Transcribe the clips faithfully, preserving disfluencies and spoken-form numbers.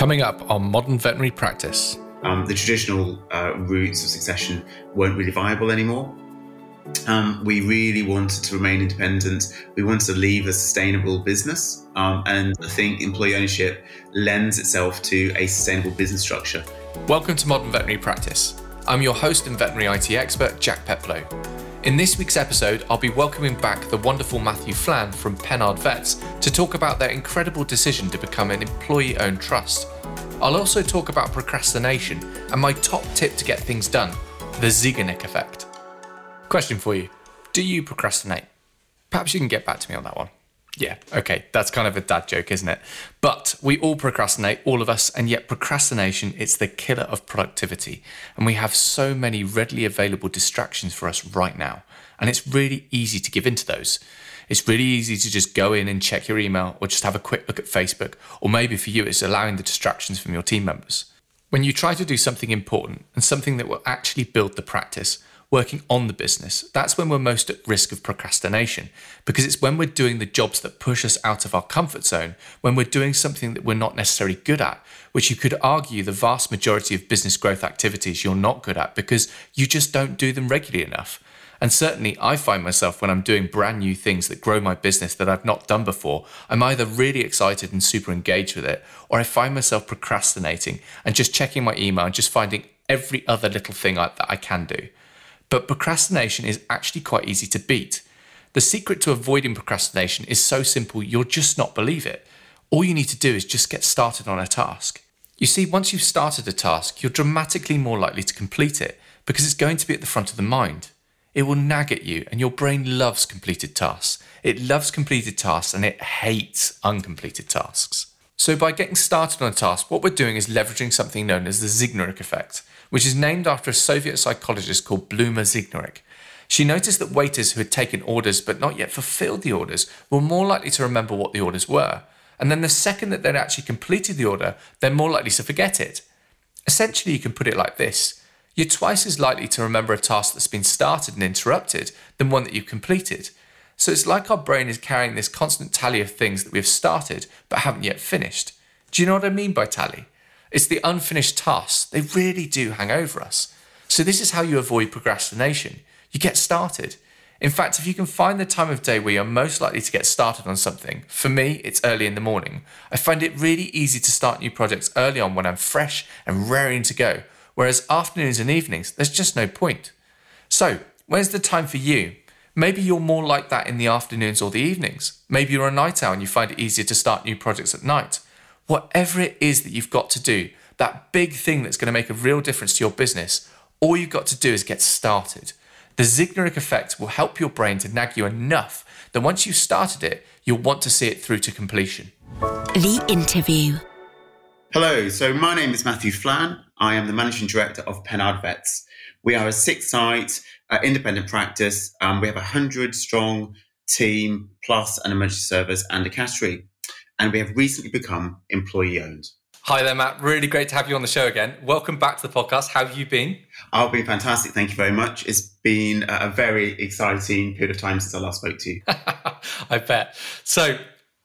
Coming up on Modern Veterinary Practice. Um, the traditional uh, routes of succession weren't really viable anymore. Um, we really wanted to remain independent. We wanted to leave a sustainable business. Um, and I think employee ownership lends itself to a sustainable business structure. Welcome to Modern Veterinary Practice. I'm your host and veterinary I T expert, Jack Peplow. In this week's episode, I'll be welcoming back the wonderful Matthew Flann from Pennard Vets to talk about their incredible decision to become an employee-owned trust. I'll also talk about procrastination and my top tip to get things done, the Zeigarnik effect. Question for you. Do you procrastinate? Perhaps you can get back to me on that one. Yeah, okay, that's kind of a dad joke, isn't it? But we all procrastinate, all of us, and yet procrastination, it's the killer of productivity. And we have so many readily available distractions for us right now. And it's really easy to give into those. It's really easy to just go in and check your email or just have a quick look at Facebook. Or maybe for you, it's allowing the distractions from your team members. When you try to do something important and something that will actually build the practice, working on the business, that's when we're most at risk of procrastination, because it's when we're doing the jobs that push us out of our comfort zone, when we're doing something that we're not necessarily good at, which you could argue the vast majority of business growth activities you're not good at because you just don't do them regularly enough. And certainly I find myself when I'm doing brand new things that grow my business that I've not done before, I'm either really excited and super engaged with it, or I find myself procrastinating and just checking my email and just finding every other little thing I, that I can do. But procrastination is actually quite easy to beat. The secret to avoiding procrastination is so simple, you'll just not believe it. All you need to do is just get started on a task. You see, once you've started a task, you're dramatically more likely to complete it because it's going to be at the front of the mind. It will nag at you, and your brain loves completed tasks. It loves completed tasks and it hates uncompleted tasks. So by getting started on a task, what we're doing is leveraging something known as the Zeigarnik effect, which is named after a Soviet psychologist called Bluma Zeigarnik. She noticed that waiters who had taken orders but not yet fulfilled the orders were more likely to remember what the orders were. And then the second that they'd actually completed the order, they're more likely to forget it. Essentially, you can put it like this. You're twice as likely to remember a task that's been started and interrupted than one that you've completed. So it's like our brain is carrying this constant tally of things that we've started but haven't yet finished. Do you know what I mean by tally? It's the unfinished tasks. They really do hang over us. So this is how you avoid procrastination. You get started. In fact, if you can find the time of day where you're most likely to get started on something, for me, it's early in the morning. I find it really easy to start new projects early on when I'm fresh and raring to go, whereas afternoons and evenings, there's just no point. So, where's the time for you? Maybe you're more like that in the afternoons or the evenings. Maybe you're a night owl and you find it easier to start new projects at night. Whatever it is that you've got to do, that big thing that's going to make a real difference to your business, all you've got to do is get started. The Zeigarnik effect will help your brain to nag you enough that once you've started it, you'll want to see it through to completion. The interview. Hello, so my name is Matthew Flann. I am the Managing Director of Pennard Vets. We are a six-site uh, independent practice. Um, we have a one hundred strong team, plus an emergency service and a category. And we have recently become employee-owned. Hi there, Matt. Really great to have you on the show again. Welcome back to the podcast. How have you been? I've been fantastic. Thank you very much. It's been a very exciting period of time since I last spoke to you. I bet. So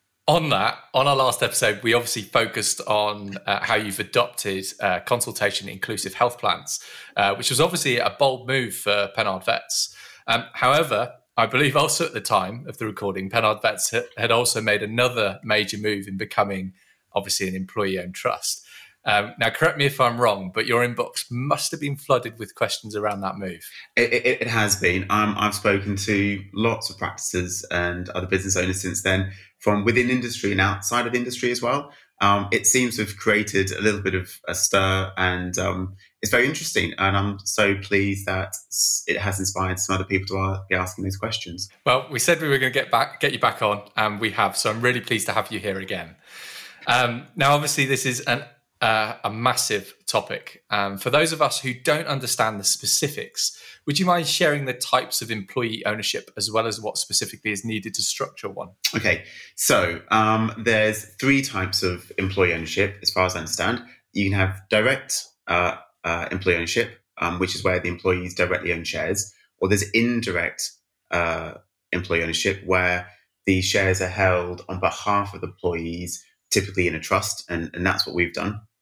on that, on our last episode, we obviously focused on uh, how you've adopted uh, consultation inclusive health plans, uh, which was obviously a bold move for Pennard Vets. Um, however, I believe also at the time of the recording, Pennard Vets had also made another major move in becoming, obviously, an employee-owned trust. Um, now, correct me if I'm wrong, but your inbox must have been flooded with questions around that move. It, it, it has been. Um, I've spoken to lots of practices and other business owners since then, from within industry and outside of industry as well. Um, it seems to have created a little bit of a stir, and um, it's very interesting. And I'm so pleased that it has inspired some other people to be asking these questions. Well, we said we were going to get back, get you back on, and we have. So I'm really pleased to have you here again. Um, now, obviously, this is an, uh, a massive topic. Um, for those of us who don't understand the specifics, would you mind sharing the types of employee ownership as well as what specifically is needed to structure one? Okay, so um, there's three types of employee ownership, as far as I understand. You can have direct uh, uh, employee ownership, um, which is where the employees directly own shares, or there's indirect uh, employee ownership, where the shares are held on behalf of the employees, typically in a trust, and, and that's what we've done.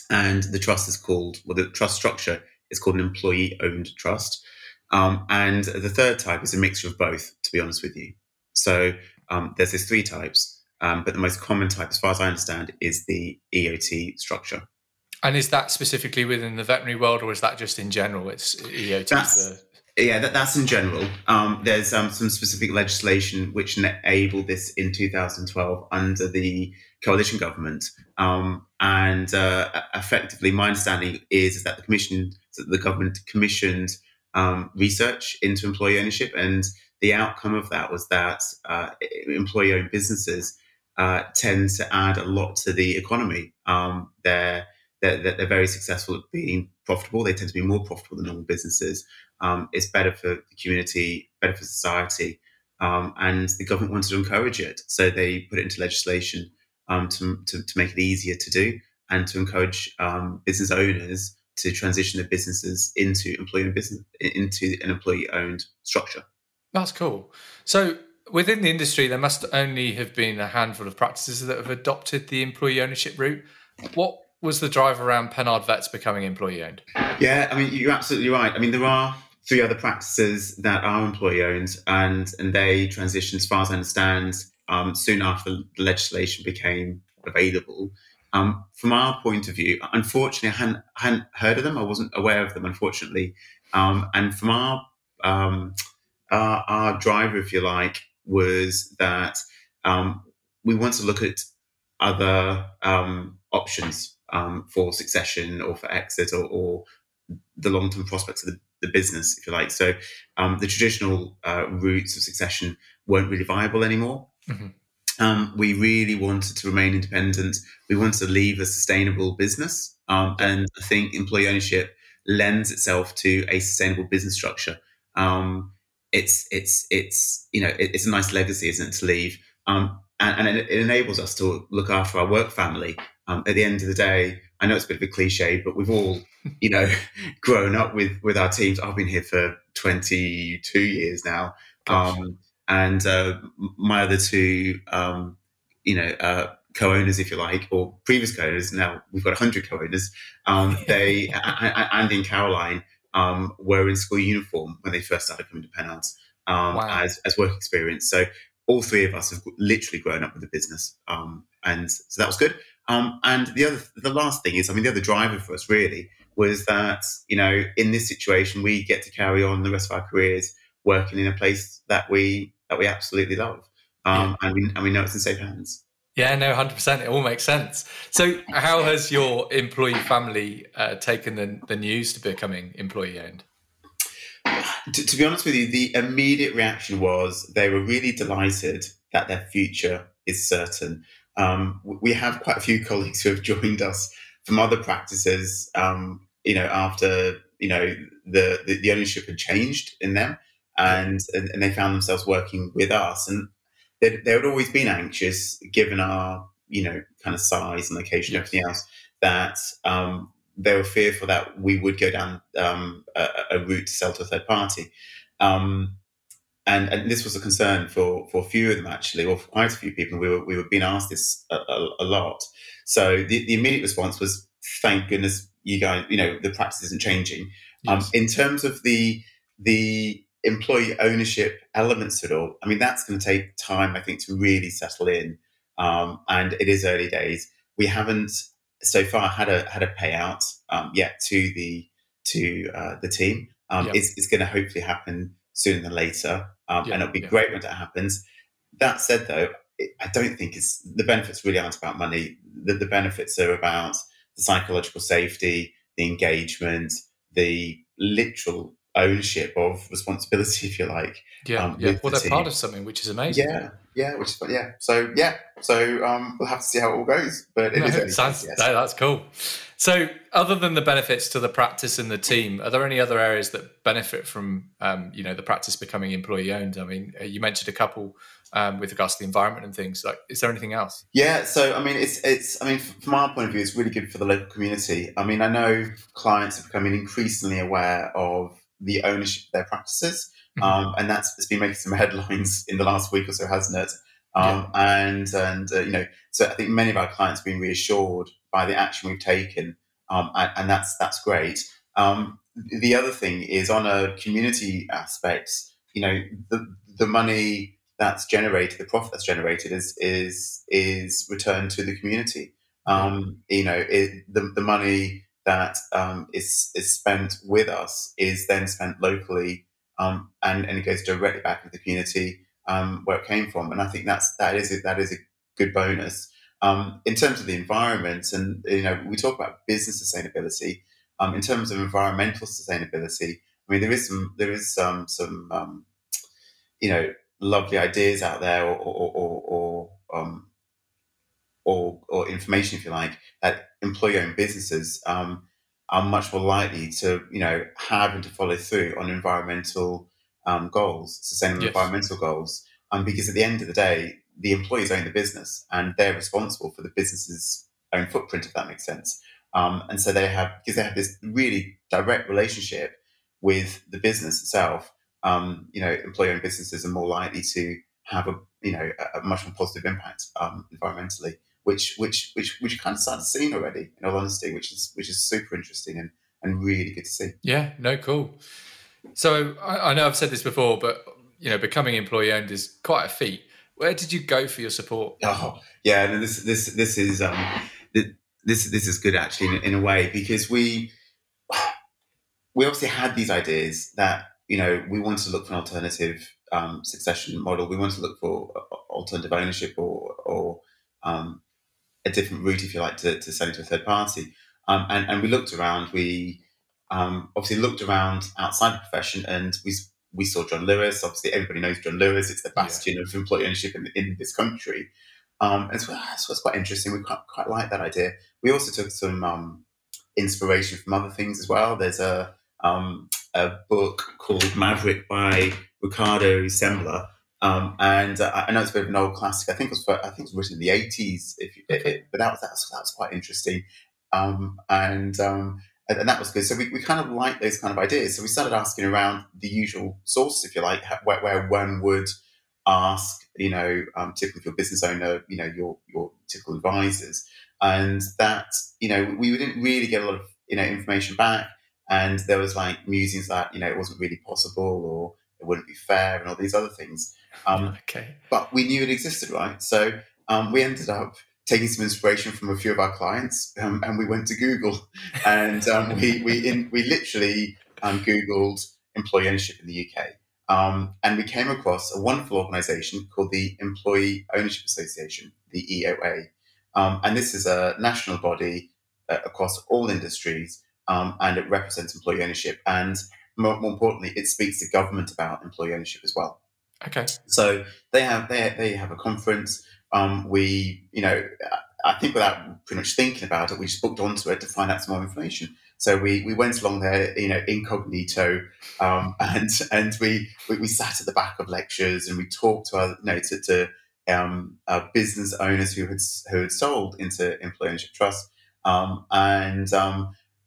and the trust is called, well, the trust structure is called an employee-owned trust. Um, and the third type is a mixture of both, to be honest with you. So um, there's these three types, um, but the most common type, as far as I understand, is the E O T structure. And is that specifically within the veterinary world, or is that just in general? It's E O T. The... Yeah, that, that's in general. Um, there's um, some specific legislation which enabled this in two thousand twelve under the coalition government. Um, and uh, effectively, my understanding is, is that the commission, that the government commissioned um, research into employee ownership, and the outcome of that was that uh, employee-owned businesses uh, tend to add a lot to the economy. Um, they're They're, they're very successful at being profitable. They tend to be more profitable than normal businesses. Um, it's better for the community, better for society, um, and the government wanted to encourage it. So they put it into legislation um, to, to, to make it easier to do and to encourage um, business owners to transition their businesses into employee business into an employee-owned structure. That's cool. So within the industry, there must only have been a handful of practices that have adopted the employee ownership route. What was the drive around Pennard Vets becoming employee-owned? Yeah, I mean, you're absolutely right. I mean, there are three other practices that are employee-owned, and and they transitioned, as far as I understand, um, soon after the legislation became available. Um, from our point of view, unfortunately, I hadn't, I hadn't heard of them. I wasn't aware of them, unfortunately. Um, and from our, um, our our driver, if you like, was that um, we want to look at other um, options Um, for succession or for exit or, or the long-term prospects of the, the business, if you like. So um, the traditional uh, routes of succession weren't really viable anymore. Mm-hmm. Um, we really wanted to remain independent. We wanted to leave a sustainable business. Um, and I think employee ownership lends itself to a sustainable business structure. Um, it's, it's, it's, you know, it, it's a nice legacy, isn't it, to leave? Um, and, and it, it enables us to look after our work family. Um, at the end of the day, I know it's a bit of a cliche, but we've all, you know, grown up with, with our teams. I've been here for twenty-two years now. Um, and uh, my other two, um, you know, uh, co-owners, if you like, or previous co-owners, now we've got one hundred co-owners, um, they, Andy and Caroline, um, were in school uniform when they first started coming to Pennards um, wow. as, as work experience. So all three of us have literally grown up with the business. Um, and so that was good. Um, and the other, the last thing is, I mean, the other driver for us really was that, you know, in this situation, we get to carry on the rest of our careers working in a place that we that we absolutely love, um, yeah. and we and we know it's in safe hands. Yeah, no, one hundred percent. It all makes sense. So, how has your employee family uh, taken the, the news to becoming employee owned? To, to be honest with you, the immediate reaction was they were really delighted that their future is certain. Um, we have quite a few colleagues who have joined us from other practices, um, you know, after, you know, the, the, the ownership had changed in them and, and, and they found themselves working with us. And they, they had always been anxious, given our, you know, kind of size and location and everything else, that um, they were fearful that we would go down um, a, a route to sell to a third party. Um And, and this was a concern for, for a few of them, actually, or for quite a few people. We were we were being asked this a, a, a lot. So the, the immediate response was, thank goodness you guys, you know, the practice isn't changing. Yes. Um, in terms of the the employee ownership elements to it all, I mean, that's going to take time, I think, to really settle in. Um, and it is early days. We haven't so far had a had a payout um, yet to the to uh, the team. Um, yep. It's, it's going to hopefully happen sooner than later, um, yeah, and it'll be yeah. great when that happens. That said, though, it, I don't think it's the benefits really aren't about money. The, the benefits are about the psychological safety, the engagement, the literal ownership of responsibility, if you like. Yeah, um, yeah. Well, the they're team. Part of something, which is amazing. Yeah, yeah, which is yeah. So yeah, so um, we'll have to see how it all goes. But it no, is it sounds, yes. no, that's cool. So, other than the benefits to the practice and the team, are there any other areas that benefit from, um, you know, the practice becoming employee-owned? I mean, you mentioned a couple um, with regards to the environment and things. Like, is there anything else? Yeah. So, I mean, it's it's. I mean, from our point of view, it's really good for the local community. I mean, I know clients are becoming increasingly aware of the ownership of their practices, mm-hmm. um, and that's it's been making some headlines in the last week or so, hasn't it? Um, yeah. And and uh, you know, so I think many of our clients have been reassured by the action we've taken um, and, and that's that's great. Um, the other thing is on a community aspect. You know, the the money that's generated, the profit that's generated, is is is returned to the community. Um, you know, it, the the money that um, is is spent with us is then spent locally, um, and and it goes directly back into the community um, where it came from. And I think that's that is it. That is a good bonus. Um, in terms of the environment, and you know, we talk about business sustainability. Um, in terms of environmental sustainability, I mean, there is some there is some some um, you know lovely ideas out there, or or or, or um, or, or information, if you like, that employee-owned businesses um, are much more likely to, you know, have and to follow through on environmental um, goals, sustainable Yes. environmental goals. Um, because at the end of the day, the employees own the business and they're responsible for the business's own footprint, if that makes sense. Um, and so they have, because they have this really direct relationship with the business itself. Um, you know, employee-owned businesses are more likely to have a, you know, a, a much more positive impact um, environmentally. Which which which which kind of started seeing already, in all honesty, which is which is super interesting and, and really good to see. Yeah, no, cool. So I, I know I've said this before, but you know, becoming employee owned is quite a feat. Where did you go for your support? Oh, yeah, and this this this is um this this is good actually in, in a way, because we we obviously had these ideas that, you know, we wanted to look for an alternative um, succession model. We wanted to look for alternative ownership or or um, a different route, if you like, to, to selling to a third party. Um, and, and we looked around, we um, obviously looked around outside the profession, and we we saw John Lewis. Obviously, everybody knows John Lewis. It's the bastion yeah. of employee ownership in, in this country. Um, and so that's what's quite interesting. We quite, quite like that idea. We also took some um, inspiration from other things as well. There's a, um, a book called Maverick by Ricardo Sembler. Um, and uh, I know it's a bit of an old classic. I think it was I think it was written in the eighties. If you, okay. it, but that was, that was that was quite interesting, um, and, um, and and that was good. So we, we kind of like those kind of ideas. So we started asking around the usual sources, if you like, where, where one would ask, you know, um, typically if you're a business owner, you know, your your typical advisors, and that, you know, we didn't really get a lot of, you know, information back, and there was like musings that, you know, it wasn't really possible, or it wouldn't be fair, and all these other things. Um, okay. But we knew it existed, right? So um, we ended up taking some inspiration from a few of our clients, um, and we went to Google, and um, we we in, we literally um, Googled employee ownership in the U K, um, and we came across a wonderful organisation called the Employee Ownership Association, the E O A, um, and this is a national body uh, across all industries, um, and it represents employee ownership, and more, more importantly, it speaks to government about employee ownership as well. Okay. So they have they they have a conference. Um, we, you know, I think without pretty much thinking about it, we just booked onto it to find out some more information. So we we went along there, you know, incognito, um, and and we, we we sat at the back of lectures, and we talked to our, you know, to, to um, uh, business owners who had who had sold into employee ownership trusts, um, and um,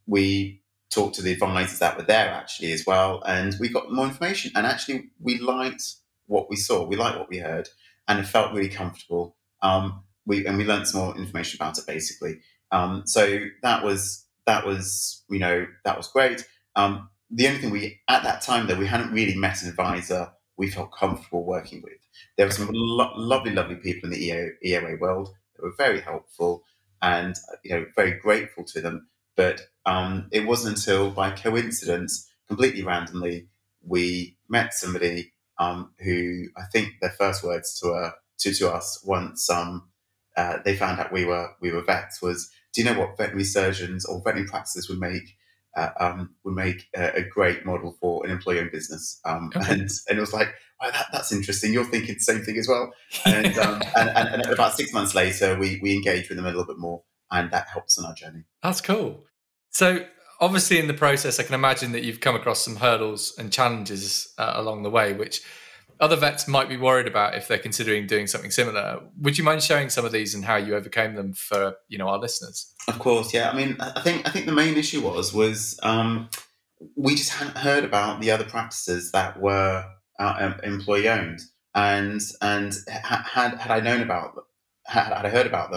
we talked to the advisors that were there actually as well, and we got more information. And actually, we liked what we saw, we liked what we heard, and it felt really comfortable. Um, we and we learned some more information about it, basically. Um, so that was that was you know that was great. Um, the only thing we at that time though, we hadn't really met an advisor we felt comfortable working with. There were some lo- lovely, lovely people in the E O A world that were very helpful, and you know very grateful to them. But um, it wasn't until by coincidence, completely randomly, we met somebody. Um, who I think their first words to uh, to, to us once um, uh, they found out we were we were vets was, "Do you know what veterinary surgeons or veterinary practices would make uh, um, would make a, a great model for an employee-owned business?" Um, okay. And and it was like, "Wow, that, that's interesting. You're thinking the same thing as well." And, um, and, and and about six months later, we we engaged with them a little bit more, and that helps on our journey. That's cool. So. Obviously, in the process, I can imagine that you've come across some hurdles and challenges uh, along the way, which other vets might be worried about if they're considering doing something similar. Would you mind sharing some of these and how you overcame them for, you know, our listeners? Of course, yeah. I mean, I think I think the main issue was was um, we just hadn't heard about the other practices that were uh, employee owned, and and had had I known about them, had, had I heard about them,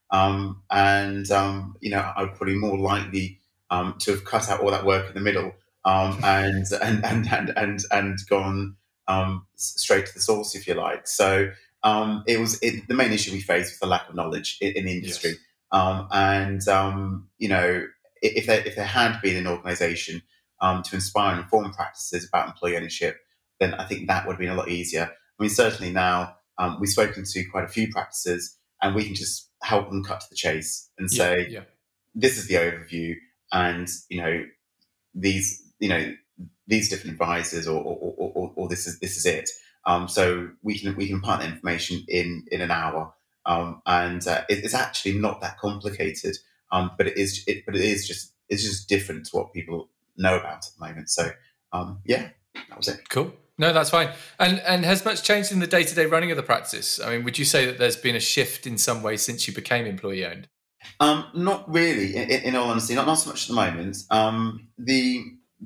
Um, and, um, you know, I would probably more likely um, to have cut out all that work in the middle um, and, and, and, and, and, and gone um, straight to the source, if you like. So um, it was it, the main issue we faced was the lack of knowledge in, in the industry. Yes. Um, and, um, you know, if there, if there had been an organisation um, to inspire and inform practices about employee ownership, then I think that would have been a lot easier. I mean, certainly now um, we've spoken to quite a few practices and we can just help them cut to the chase and say, yeah, yeah. this is the overview and, you know, these, you know, these different advisors or, or, or, or, or this is this is it. Um, so we can we can impart that information in in an hour, um, and uh, it, it's actually not that complicated. Um, but it is it, but it is just it's just different to what people know about at the moment. So um, yeah, that was it. Cool. No, that's fine. And and has much changed in the day to day running of the practice? I mean, would you say that there's been a shift in some way since you became employee owned? Um, not really. In, in all honesty, not not so much at the moment. Um, the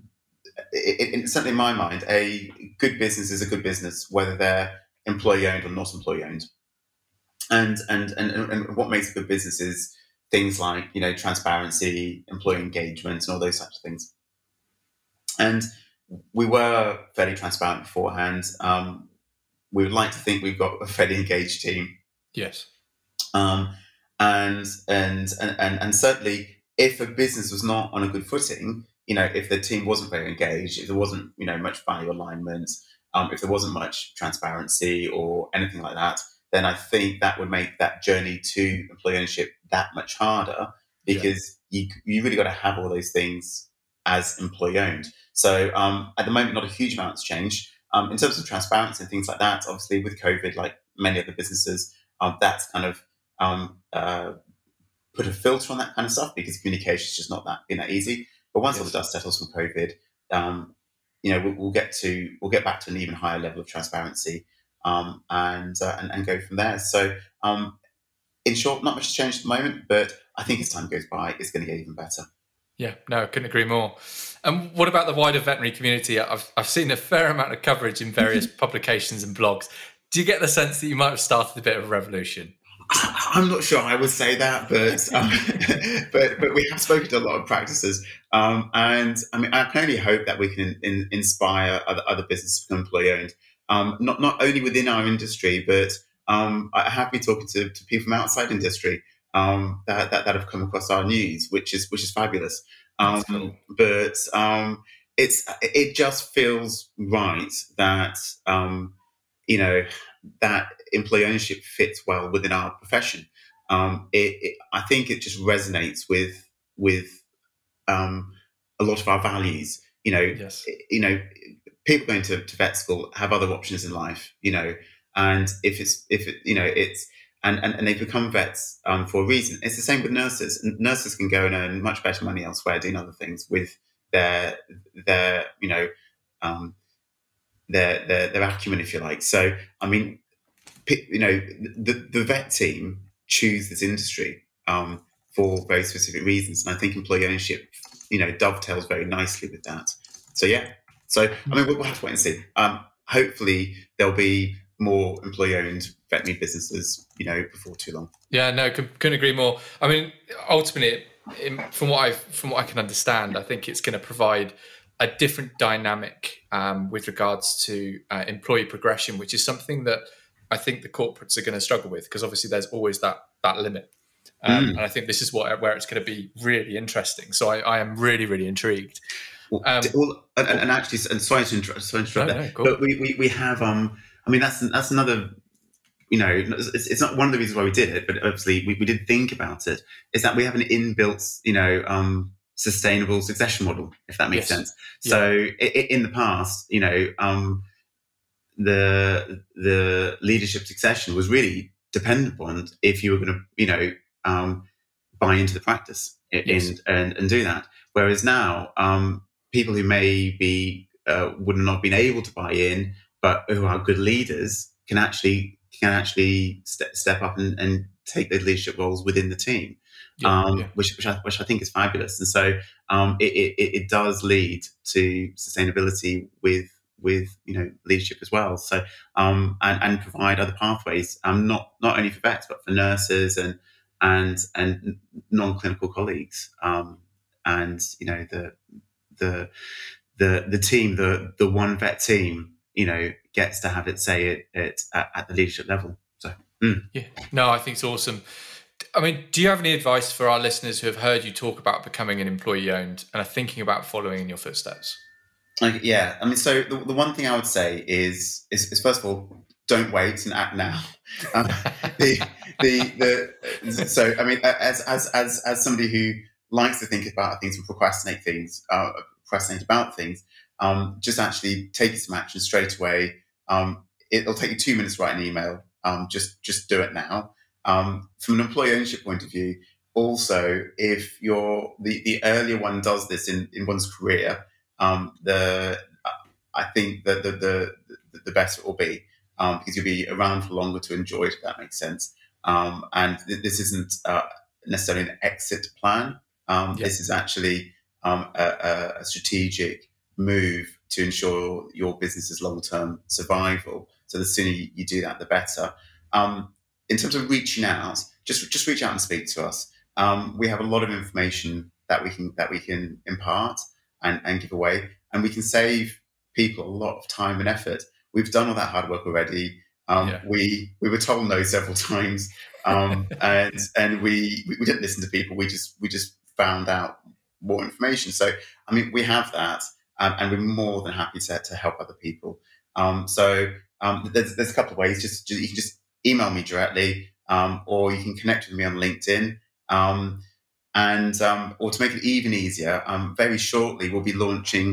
It, it, certainly in my mind, a good business is a good business, whether they're employee owned or not employee owned. And, and and and what makes a good business is things like, you know, transparency, employee engagement, and all those types of things. And we were fairly transparent beforehand. Um, we would like to think we've got a fairly engaged team. Yes. Um, and, and and and and certainly, if a business was not on a good footing, you know, if the team wasn't very engaged, if there wasn't, you know, much value alignment, um, if there wasn't much transparency or anything like that, then I think that would make that journey to employee ownership that much harder, because yeah. you you really got to have all those things as employee owned. So um, at the moment, not a huge amount's changed. Um, in terms of transparency and things like that, obviously with COVID, like many other businesses, um, that's kind of um, uh, put a filter on that kind of stuff, because communication is just not that been that easy. But once yes. all the dust settles from COVID, um, you know, we'll, we'll get to we'll get back to an even higher level of transparency, um, and, uh, and and go from there. So, um, in short, not much has changed at the moment, but I think as time goes by, it's going to get even better. Yeah, no, I couldn't agree more. And what about the wider veterinary community? I've I've seen a fair amount of coverage in various publications and blogs. Do you get the sense that you might have started a bit of a revolution? I'm not sure I would say that, but um, but but we have spoken to a lot of practices, um, and I mean, I can only hope that we can in, inspire other, other businesses to become employee owned. Um, not not only within our industry, but um, I have been talking to, to people from outside industry um, that, that that have come across our news, which is which is fabulous. Um, cool. But um, it's it just feels right that um, you know that employee ownership fits well within our profession. Um, it, it, I think it just resonates with with um, a lot of our values. You know, yes. you know, people going to, to vet school have other options in life. You know, and if it's if it, you know it's and, and, and they become vets um, for a reason. It's the same with nurses. Nurses can go and earn much better money elsewhere doing other things with their their you know um, their their their acumen, if you like. So I mean, you know, the the vet team choose this industry um, for very specific reasons, and I think employee ownership, you know, dovetails very nicely with that. So yeah, so I mean, we'll have to wait and see. Um, hopefully, there'll be more employee-owned veterinary businesses, you know, before too long. Yeah, no, couldn't agree more. I mean, ultimately, from what I from what I can understand, I think it's going to provide a different dynamic um, with regards to uh, employee progression, which is something that I think the corporates are going to struggle with, because obviously there's always that that limit. Um, mm. And I think this is what where it's going to be really interesting. So I, I am really, really intrigued. Well, um, well and, and actually, and sorry to interrupt, sorry to interrupt no, there, no, cool. but we, we, we have, um, I mean, that's that's another, you know, it's, it's not one of the reasons why we did it, but obviously we, we did think about it, is that we have an inbuilt, you know, um, sustainable succession model, if that makes yes. sense. Yeah. So it, in the past, you know, um, the the leadership succession was really dependent upon if you were going to, you know, um, buy into the practice in, yes. and, and do that. Whereas now, um, people who may be uh, would not have been able to buy in, but who are good leaders, can actually can actually st- step up and, and take those leadership roles within the team, yeah, um, yeah. which which I, which I think is fabulous. And so um, it, it it does lead to sustainability with with you know leadership as well. So um, and and provide other pathways, um, not not only for vets but for nurses and and and non-clinical colleagues, um, and you know the the the the team, the the one vet team, you know, gets to have it say it, it at, at the leadership level. So mm. yeah, no, I think it's awesome. I mean, do you have any advice for our listeners who have heard you talk about becoming an employee-owned and are thinking about following in your footsteps? Like, yeah, I mean, so the, the one thing I would say is, is, is first of all, don't wait and act now. Um, the, the, the, so, I mean, as, as, as, as somebody who likes to think about things and procrastinate things, uh, procrastinate about things, um, just actually taking some action straight away. Um, it'll take you two minutes to write an email. Um, just, just do it now. Um, from an employee ownership point of view, also, if you're the, the earlier one does this in, in one's career, um, the I think that the, the the the better it will be, um, because you'll be around for longer to enjoy it, if that makes sense. Um, and th- this isn't uh, necessarily an exit plan. Um, yeah. This is actually um, a, a strategic move to ensure your business's long-term survival. So the sooner you, you do that, the better. Um, In terms of reaching out, just just reach out and speak to us. Um, we have a lot of information that we can that we can impart and, and give away, and we can save people a lot of time and effort. We've done all that hard work already. Um, yeah. We we were told no several times, um, and and we we didn't listen to people. We just we just found out more information. So I mean, we have that, um, and we're more than happy to to help other people. Um, so um, there's there's a couple of ways. Just, just you can just email me directly, um, or you can connect with me on LinkedIn. Um, and um, or to make it even easier, um, very shortly we'll be launching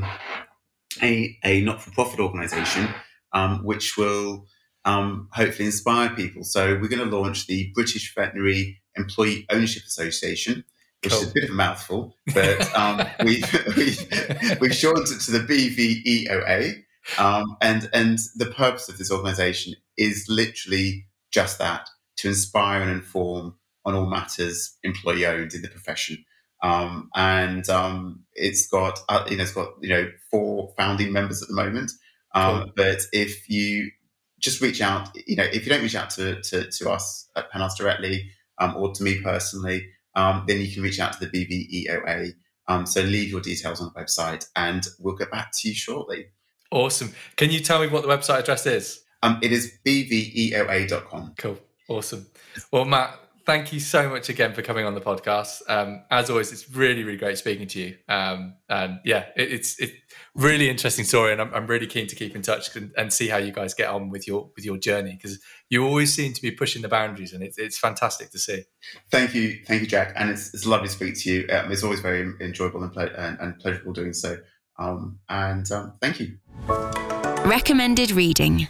a, a not-for-profit organisation, um, which will um, hopefully inspire people. So we're going to launch the British Veterinary Employee Ownership Association, which cool. is a bit of a mouthful, but um, we've, we've, we've shortened it to the B V E O A. Um, and, and the purpose of this organisation is literally just that, to inspire and inform on all matters employee owned in the profession. Um, and um, it's got, uh, you know, it's got, you know, four founding members at the moment. Um, cool. But if you just reach out, you know, if you don't reach out to, to, to us at Penards directly, um, or to me personally, um, then you can reach out to the B V E O A. Um, so leave your details on the website and we'll get back to you shortly. Awesome. Can you tell me what the website address is? Um, it is b v e o a dot com. Cool. Awesome. Well, Matt, thank you so much again for coming on the podcast. Um, as always, it's really, really great speaking to you. Um, and yeah, it, it's it's really interesting story, and I'm, I'm really keen to keep in touch and, and see how you guys get on with your with your journey, because you always seem to be pushing the boundaries, and it's it's fantastic to see. Thank you, thank you, Jack, and it's it's lovely to speak to you. Um, it's always very enjoyable and, ple- and, and pleasurable doing so. Um, and um, thank you. Recommended reading.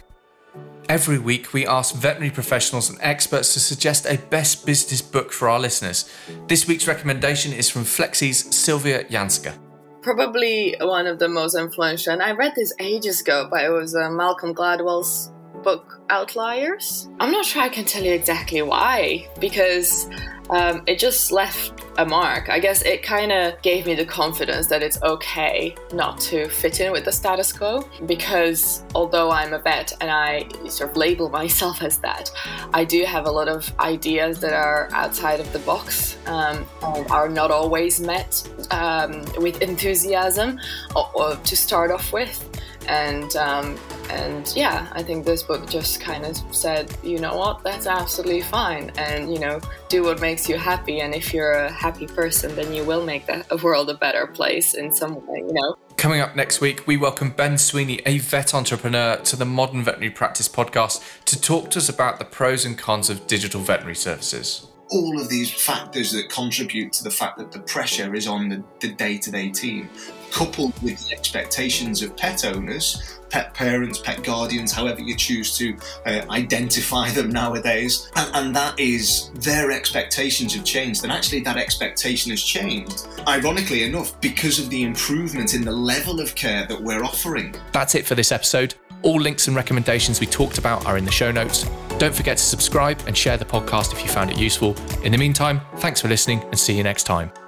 Every week, we ask veterinary professionals and experts to suggest a best business book for our listeners. This week's recommendation is from Flexi's Sylvia Janska. Probably one of the most influential, and I read this ages ago, but it was uh, Malcolm Gladwell's book, Outliers. I'm not sure I can tell you exactly why, because um, it just left a mark. I guess it kind of gave me the confidence that it's okay not to fit in with the status quo, because although I'm a vet and I sort of label myself as that, I do have a lot of ideas that are outside of the box, um, and are not always met um, with enthusiasm or, or to start off with. And um, and yeah, I think this book just kind of said, you know what, that's absolutely fine. And, you know, do what makes you happy. And if you're a happy person, then you will make the world a better place in some way, you know. Coming up next week, we welcome Ben Sweeney, a vet entrepreneur, to the Modern Veterinary Practice podcast to talk to us about the pros and cons of digital veterinary services. All of these factors that contribute to the fact that the pressure is on the, the day-to-day team, coupled with the expectations of pet owners, pet parents, pet guardians, however you choose to uh, identify them nowadays, and, and that is their expectations have changed, and actually that expectation has changed, ironically enough, because of the improvement in the level of care that we're offering. That's it for this episode. All links and recommendations we talked about are in the show notes. Don't forget to subscribe and share the podcast if you found it useful. In the meantime, thanks for listening and see you next time.